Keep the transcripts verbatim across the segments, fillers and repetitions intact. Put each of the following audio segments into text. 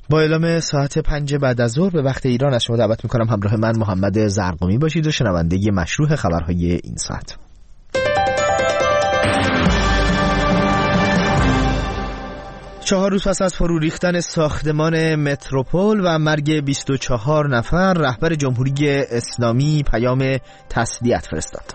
با اعلام ساعت پنج بعد از ظهر به وقت ایران از شما دعوت میکنم همراه من محمد زرقمی باشید و شنونده مشروع خبرهای این ساعت. چهار روز پس از فرو ریختن ساختمان متروپول و مرگ بیست و چهار نفر، رهبر جمهوری اسلامی پیام تسلیت فرستاد.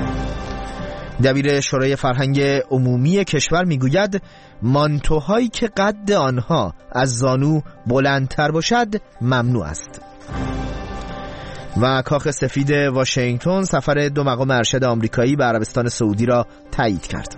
دبیر شورای فرهنگ عمومی کشور میگوید مانتوهایی که قد آنها از زانو بلندتر باشد ممنوع است. و کاخ سفید واشنگتن سفر دو مقام ارشد آمریکایی به عربستان سعودی را تایید کرد.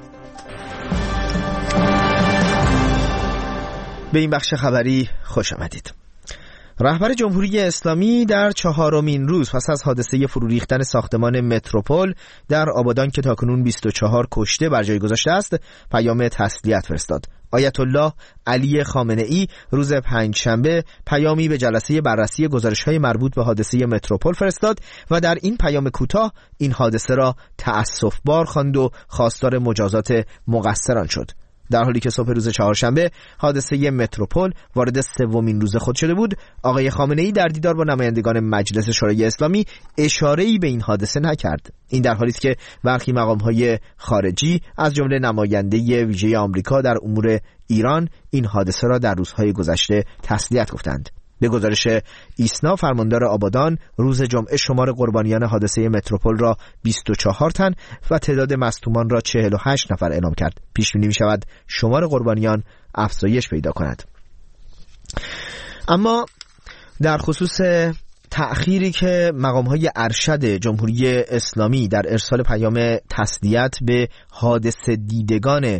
به این بخش خبری خوش آمدید. رهبر جمهوری اسلامی در چهارمین روز پس از حادثه فرو ریختن ساختمان متروپول در آبادان که تاکنون بیست و چهار کشته بر جای گذاشته است، پیام تسلیت فرستاد. آیت الله علی خامنه ای روز پنجشنبه پیامی به جلسه بررسی گزارش‌های مربوط به حادثه متروپول فرستاد و در این پیام کوتاه این حادثه را تأسف‌بار خواند و خواستار مجازات مقصران شد. در حالی که صبح روز چهارشنبه حادثه متروپول وارد سومین روز خود شده بود، آقای خامنه‌ای در دیدار با نمایندگان مجلس شورای اسلامی اشاره‌ای به این حادثه نکرد. این در حالی است که برخی مقام‌های خارجی از جمله نماینده ویژه آمریکا در امور ایران این حادثه را در روزهای گذشته تسلیت گفتند. به گزارش ایسنا، فرماندار آبادان روز جمعه شمار قربانیان حادثه متروپول را بیست و چهار تن و تعداد مصدومان را چهل و هشت نفر اعلام کرد. پیش بینی می‌شود شمار قربانیان افزایش پیدا کند. اما در خصوص تأخیری که مقام‌های ارشد جمهوری اسلامی در ارسال پیام تسلیت به حادثه دیدگان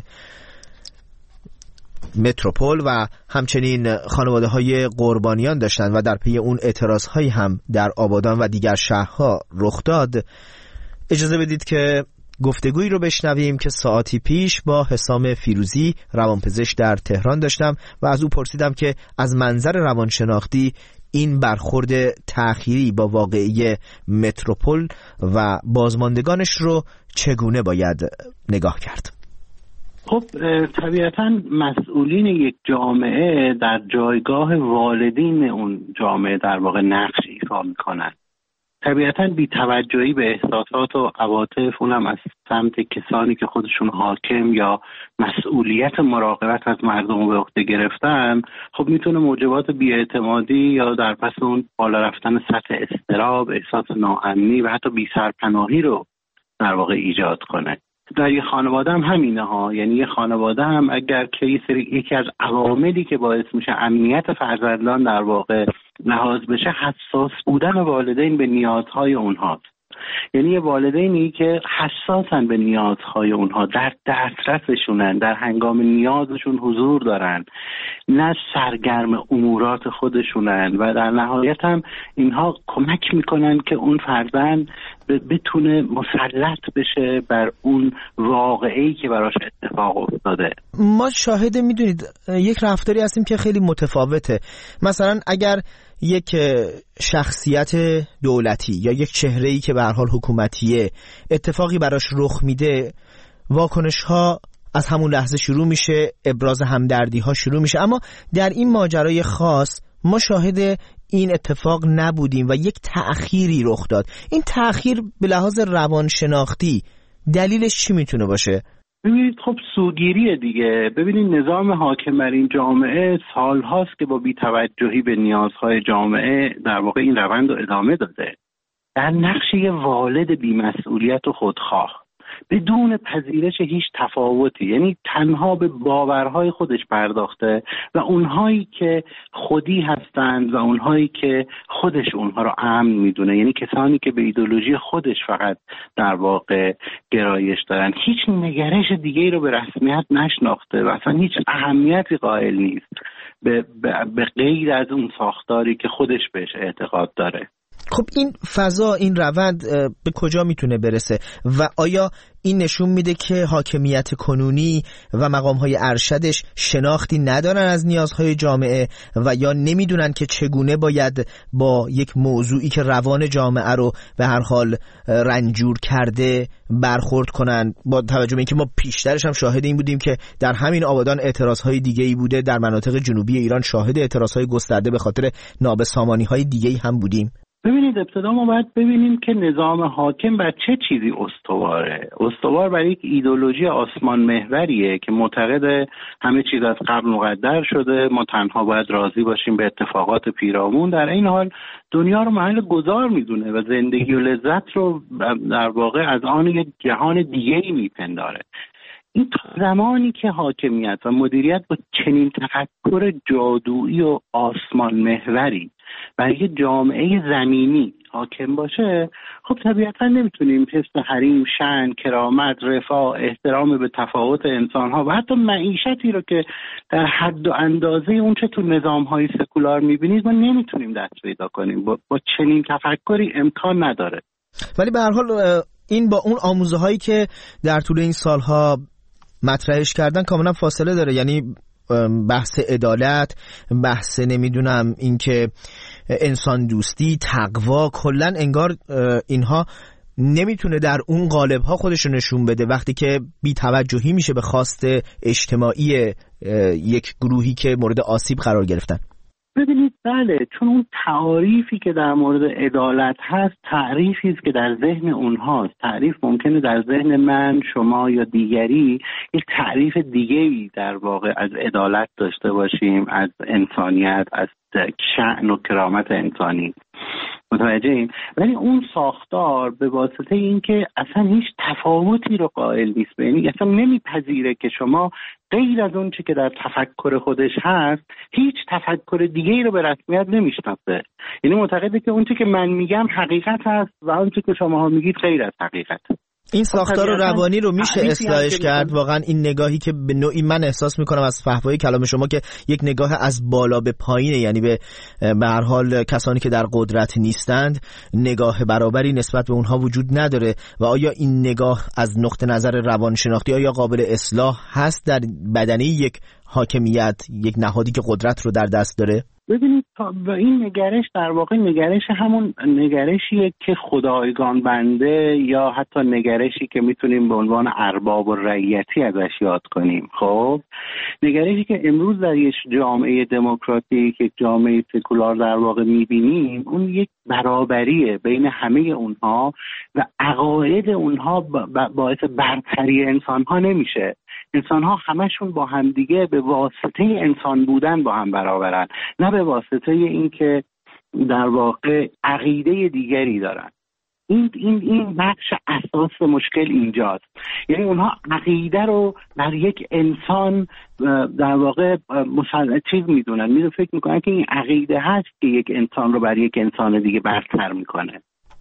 متروپول و همچنین خانواده‌های قربانیان داشتند و در پی اون اعتراض‌هایی هم در آبادان و دیگر شهرها رخ داد، اجازه بدید که گفتگویی رو بشنویم که ساعتی پیش با حسام فیروزی روانپزشک در تهران داشتم و از او پرسیدم که از منظر روانشناختی این برخورد تأخیری با واقعه متروپول و بازماندگانش رو چگونه باید نگاه کرد؟ خب طبیعتاً مسئولین یک جامعه در جایگاه والدین اون جامعه در واقع نقش ایفا میکنن. طبیعتاً بی‌توجهی به احساسات و عواطف، اونم از سمت کسانی که خودشون حاکم یا مسئولیت مراقبت از مردم به عهده گرفتن، خب میتونه موجبات بی‌اعتمادی یا در پس اون بالا رفتن سطح اضطراب، احساس ناامنی و حتی بی‌سرپناهی رو در واقع ایجاد کنه. در یه خانواده هم همینه ها، یعنی یه خانواده هم اگر که یه سری یکی از عواملی که باعث میشه امنیت فرزندان در واقع لحاظ بشه، حساس بودن والدین به نیازهای اونهاست. یعنی یه والدینی که حساسن به نیازهای اونها، در دسترسشونن، در هنگام نیازشون حضور دارن، نه سرگرم امورات خودشونن و در نهایت هم اینها کمک میکنن که اون فرزند بتونه مسلط بشه بر اون واقعی که براش اتفاق افتاده. ما شاهد میدونید یک رفتاری هستیم که خیلی متفاوته. مثلا اگر یک شخصیت دولتی یا یک چهره‌ای که به هر حال حکومتیه اتفاقی براش رخ میده، واکنش‌ها از همون لحظه شروع میشه، ابراز همدردی ها شروع میشه. اما در این ماجرای خاص ما شاهد این اتفاق نبودیم و یک تأخیری رخ داد. این تأخیر به لحاظ روانشناختی دلیلش چی میتونه باشه؟ ببینید خب سوگیریه دیگه. ببینید نظام حاکم بر این جامعه سالهاست که با بی‌توجهی به نیازهای جامعه در واقع این روند رو ادامه داده. در نقش یه والد بی‌مسئولیت و خودخواه بدون پذیرش هیچ تفاوتی، یعنی تنها به باورهای خودش پرداخته و اونهایی که خودی هستند و اونهایی که خودش اونها رو امن میدونه، یعنی کسانی که به ایدئولوژی خودش فقط در واقع گرایش دارن، هیچ نگرش دیگه‌ای رو به رسمیت نشناخته و اصلا هیچ اهمیتی قائل نیست به, به, به غیر از اون ساختاری که خودش بهش اعتقاد داره. خب این فضا، این روند به کجا میتونه برسه و آیا این نشون میده که حاکمیت کنونی و مقامهای ارشدش شناختی ندارن از نیازهای جامعه و یا نمیدونن که چگونه باید با یک موضوعی که روان جامعه رو به هر حال رنجور کرده برخورد کنن، با توجه به اینکه ما پیشترش هم شاهد این بودیم که در همین آبادان اعتراضهای دیگه‌ای بوده، در مناطق جنوبی ایران شاهد اعتراضهای گسترده به خاطر نابسامانی‌های دیگه‌ای هم بودیم. ببینید، ابتدا ما باید ببینیم که نظام حاکم بر چه چیزی استواره. استوار بر یک ایدئولوژی آسمان محوریه که معتقد همه چیز از قبل مقدر شده، ما تنها باید راضی باشیم به اتفاقات پیرامون. در این حال دنیا رو محل گذار میدونه و زندگی و لذت رو در واقع از آن یک جهان دیگه‌ای میپنداره. این زمانی که حاکمیت و مدیریت با چنین تفکر جادویی و آسمان محوری برای جامعه زمینی حاکم باشه، خب طبیعتا نمیتونیم حس حریم، شأن، کرامت، رفاه، احترام به تفاوت انسانها و حتی معیشتی رو که در حد و اندازه اون چه تو نظام‌های سکولار میبینید ما نمیتونیم دست پیدا کنیم. با, با چنین تفکری امکان نداره. ولی به هر حال این با اون آموزه هایی که در طول این سالها مطرحش کردن کاملا فاصله داره. یعنی بحث عدالت، بحث نمیدونم این که انسان دوستی، تقوا، کلن انگار اینها نمیتونه در اون قالب ها خودش رو نشون بده وقتی که بی توجهی میشه به خواست اجتماعی یک گروهی که مورد آسیب قرار گرفتن. ببینید، بله، چون اون تعریفی که در مورد عدالت هست تعریفی است که در ذهن اونهاست. تعریف ممکنه در ذهن من، شما یا دیگری یک تعریف دیگه‌ای در واقع از عدالت داشته باشیم، از انسانیت، از شأن و کرامت انسانی. متوجهیم؟ ولی اون ساختار به واسطه اینکه اصلا هیچ تفاوتی رو قائل نیست، یعنی اصلا نمیپذیره که شما غیر از اون چی که در تفکر خودش هست هیچ تفکر دیگه‌ای رو به رسمیت نمیشناسه. یعنی معتقده که اون چی که من میگم حقیقت هست و اون چی که شما میگید غیر از حقیقت. این ساختار روانی رو میشه اصلاحش کرد؟ واقعا این نگاهی که به نوعی من احساس میکنم از فحوای کلام شما که یک نگاه از بالا به پایینه، یعنی به به هر حال کسانی که در قدرت نیستند نگاه برابری نسبت به اونها وجود نداره، و آیا این نگاه از نقطه نظر روانشناختی آیا قابل اصلاح هست در بدنه یک حاکمیت، یک نهادی که قدرت رو در دست داره؟ ببینید، این نگرش در واقع نگرش همون نگرشیه که خدایگان بنده یا حتی نگرشی که میتونیم به عنوان ارباب و رعیتی ازش یاد کنیم. خب نگرشی که امروز در یک جامعه دموکراتیک، یک جامعه سکولار در واقع میبینیم، اون یک برابریه بین همه اونها و عقاید اونها باعث برتری انسانها نمیشه. انسانها همشون با همدیگه به واسطه انسان بودن با هم برابرن، نه به واسطه این که در واقع عقیده دیگری دارن. این این این بخش اساس مشکل اینجاست. یعنی اونها عقیده رو بر یک انسان در واقع مسلط چیز میدونن، میدونن فکر میکنن که این عقیده هست که یک انسان رو بر یک انسان دیگه برتر میکنه.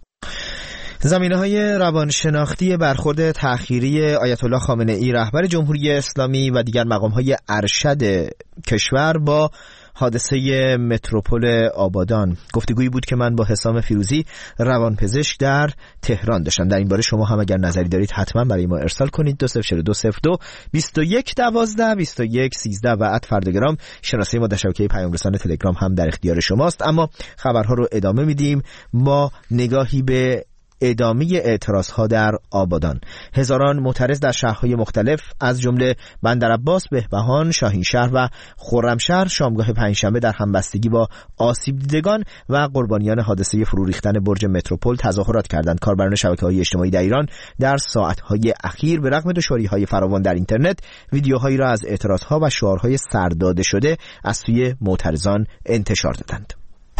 زمینه‌های روانشناختی برخورد تأخیری آیت الله خامنه ای رهبر جمهوری اسلامی و دیگر مقام‌های ارشد کشور با حادثه متروپول آبادان، گفتگویی بود که من با حسام فیروزی روانپزشک در تهران داشتم. در این باره شما هم اگر نظری دارید حتما برای ما ارسال کنید. دو صفر دو صفر دو بیست و یک دوازده بیست و یک سیزده و ات فردگرام شناسه ما در شبکه پیام رسان تلگرام هم در اختیار شماست. اما خبرها رو ادامه میدیم با نگاهی به ادامه اعتراضها در آبادان. هزاران معترض در شهرهای مختلف از جمله بندرعباس، بهبهان، شاهینشهر و خرمشهر شامگاه پنجشنبه در همبستگی با آسیب دیدگان و قربانیان حادثه فرو ریختن برج متروپول تظاهرات کردند. کاربران شبکه‌های اجتماعی در ایران در ساعت‌های اخیر به رغم دشواری‌های فراوان در اینترنت ویدیوهایی را از اعتراضها و شعارهای سرداده شده از سوی معترضان انتشار دادند.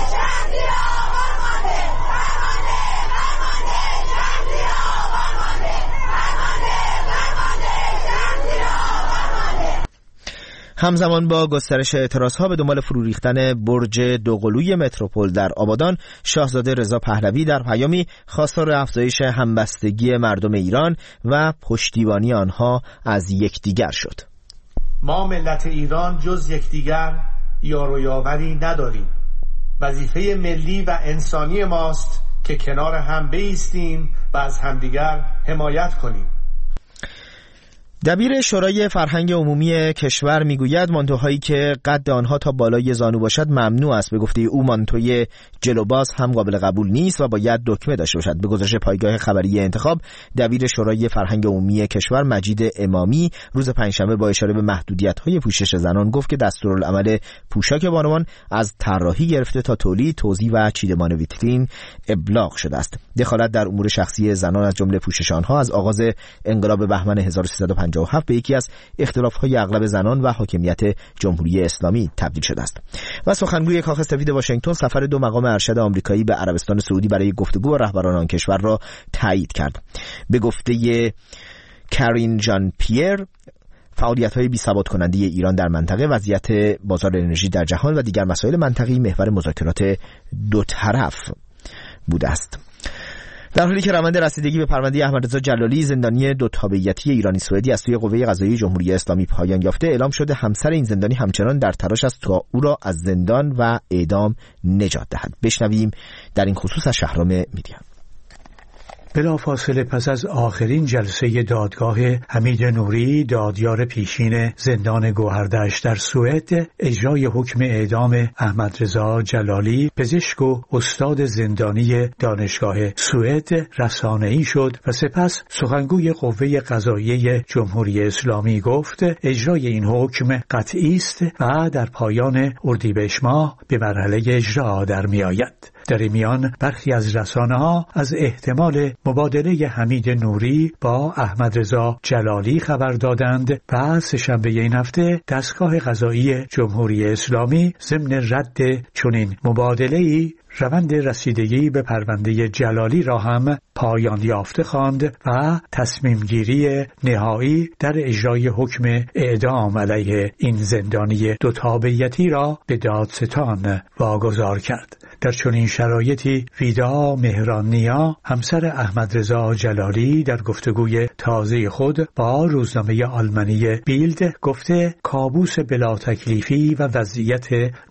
همزمان با گسترش اعتراضها به دنبال فرو ریختن برج دوقلوی متروپول در آبادان، شاهزاده رضا پهلوی در پیامی خواستار افزایش همبستگی مردم ایران و پشتیبانی آنها از یکدیگر شد. ما ملت ایران جز یکدیگر یار و یاوری نداریم وظیفه ملی و انسانی ماست که کنار هم بایستیم و از همدیگر حمایت کنیم. دبیر شورای فرهنگ عمومی کشور میگوید مانتوهایی که قد آنها تا بالای زانو باشد ممنوع است. به گفته او مانتوی جلوباز هم قابل قبول نیست و باید دکمه داشته باشد. به گزارش پایگاه خبری انتخاب، دبیر شورای فرهنگ عمومی کشور مجید امامی روز پنجشنبه با اشاره به محدودیت‌های پوشش زنان گفت که دستورالعمل پوشاک بانوان از طراحی گرفته تا تولید، توزیع و چیدمان ویترین ابلاغ شده است. دخالت در امور شخصی زنان از جمله پوشش آنها از آغاز انقلاب بهمن هزار و سیصد و پنجاه و هفت به یکی از اختلاف‌های اغلب زنان و حاکمیت جمهوری اسلامی تبدیل شده است. و سخنگوی کاخ سفید واشنگتن سفر دو مقام ارشد آمریکایی به عربستان سعودی برای گفتگو با رهبران آن کشور را تایید کرد. به گفته کارین جان پیر، فعالیت‌های بی‌ثبات کننده ایران در منطقه، وضعیت بازار انرژی در جهان و دیگر مسائل منطقه‌ای محور مذاکرات دو طرف بوده است. در حالی که روند رسیدگی به پرونده احمدرضا جلالی زندانی دو تابعیتی ایرانی سوئدی از سوی قوه قضاییه جمهوری اسلامی پایان یافته، اعلام شده همسر این زندانی همچنان در تلاش است تا او را از زندان و اعدام نجات دهد. بشنویم در این خصوص از شهرام میدیان. بلافاصله پس از آخرین جلسه دادگاه حمید نوری، دادیار پیشین زندان گوهردشت در سوئد، اجرای حکم اعدام احمدرضا جلالی، پزشک و استاد زندانی دانشگاه سوئد، رسانه‌ای شد و سپس سخنگوی قوه قضاییه جمهوری اسلامی گفت اجرای این حکم قطعی است و در پایان اردیبهشت ماه به مرحله اجرا در می‌آید. در این میان برخی از رسانه‌ها از احتمال مبادله حمید نوری با احمدرضا جلالی خبر دادند و سه‌شنبه این هفته دستگاه قضایی جمهوری اسلامی ضمن رد چنین مبادله‌ای روند رسیدگی به پرونده جلالی را هم پایان یافته خواند و تصمیم گیری نهایی در اجرای حکم اعدام علیه این زندانی دو تابعیتی را به دادستان واگذار کرد. در چنین شرایطی ویدا مهرانیا، همسر احمدرضا جلالی، در گفتگوی تازه خود با روزنامه آلمانی بیلد گفته کابوس بلا تکلیفی و وضعیت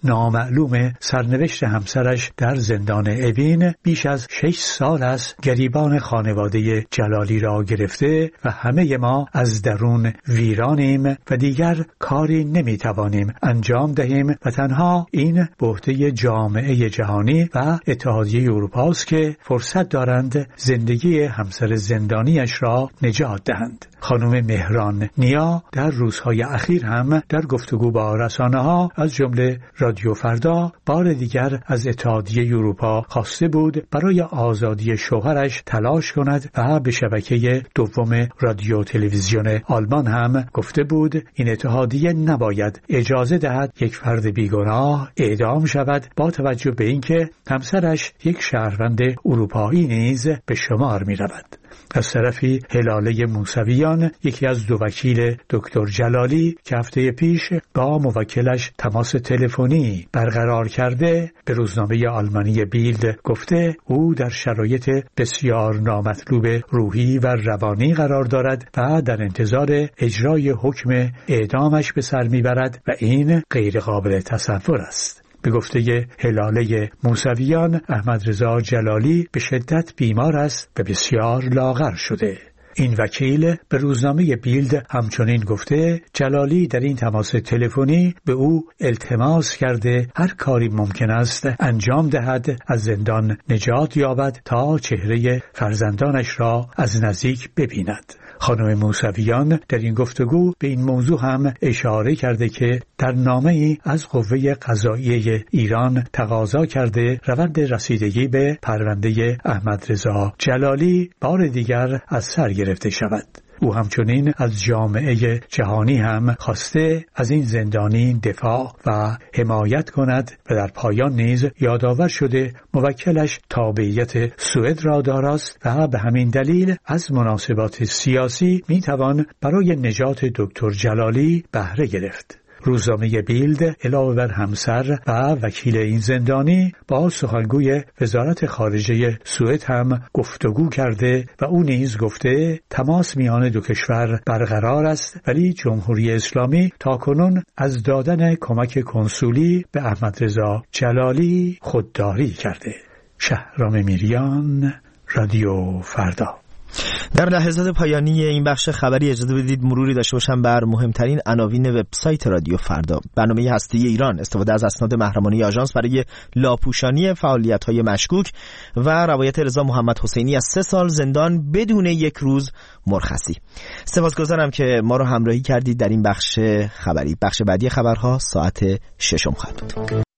نامعلوم سرنوشت همسرش در زندان اوین بیش از شش سال است گریبان خانواده جلالی را گرفته و همه ما از درون ویرانیم و دیگر کاری نمیتوانیم انجام دهیم و تنها این بحته جامعه جهانی و اتحادیه اروپا است که فرصت دارند زندگی همسر زندانیش را نجات دهند. خانم مهران نیا در روزهای اخیر هم در گفتگو با رسانه‌ها از جمله رادیو فردا بار دیگر از اتحادیه اروپا خواسته بود برای آزادی شوهرش تلاش کند و به شبکه دوم رادیو تلویزیون آلمان هم گفته بود این اتحادیه نباید اجازه دهد یک فرد بیگناه اعدام شود با توجه به اینکه همسرش یک شهروند اروپایی نیز به شمار می رود. از طرفی هلاله موسویان، یکی از دو وکیل دکتر جلالی که هفته پیش با موکلش تماس تلفنی برقرار کرده، به روزنامه آلمانی بیلد گفته او در شرایط بسیار نامطلوب روحی و روانی قرار دارد و در انتظار اجرای حکم اعدامش به سر میبرد و این غیر قابل تصور است. به گفته هلاله موسویان، احمدرضا جلالی به شدت بیمار است و بسیار لاغر شده. این وکیل به روزنامه بیلد همچنین گفته جلالی در این تماس تلفنی به او التماس کرده هر کاری ممکن است انجام دهد از زندان نجات یابد تا چهره فرزندانش را از نزدیک ببیند. خانم موسویان در این گفتگو به این موضوع هم اشاره کرده که در نامه‌ای از قوه قضاییه ایران تقاضا کرده روند رسیدگی به پرونده احمدرضا جلالی بار دیگر از سر گرفته شود. او همچنین از جامعه جهانی هم خواسته از این زندانی دفاع و حمایت کند و در پایان نیز یادآور شده موکلش تابعیت سوئد را داراست و به همین دلیل از مناسبات سیاسی میتوان برای نجات دکتر جلالی بهره گرفت. روزنامه بیلد علاوه بر همسر و وکیل این زندانی با سخنگوی وزارت خارجه سوئد هم گفتگو کرده و او نیز گفته تماس میان دو کشور برقرار است، ولی جمهوری اسلامی تاکنون از دادن کمک کنسولی به احمدرضا جلالی خودداری کرده. شهرام میریان، رادیو فردا. در لحظات پایانی این بخش خبری اجازه بدید مروری داشته باشم بر مهمترین عناوین وبسایت رادیو فردا. برنامه هستی ایران: استفاده از اسناد محرمانه آژانس برای لاپوشانی فعالیت‌های مشکوک و روایت رضا محمد حسینی از سه سال زندان بدون یک روز مرخصی. سپاسگزارم که ما رو همراهی کردید در این بخش خبری. بخش بعدی خبرها ساعت ششم خواهد بود.